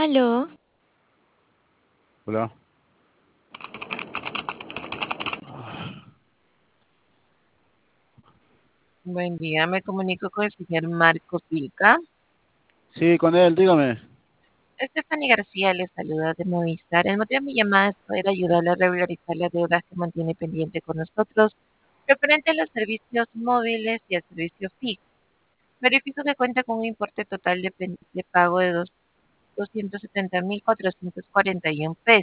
Aló, Hola. Buen día, me comunico con el señor Marco Pilca. Sí, con él, dígame. Stephanie García le saluda de Movistar. El motivo de mi llamada es poder ayudarle a regularizar las deudas que mantiene pendiente con nosotros, referente a los servicios móviles y al servicio fijo. Verifico que cuenta con un importe total de pago de 270.441 pesos.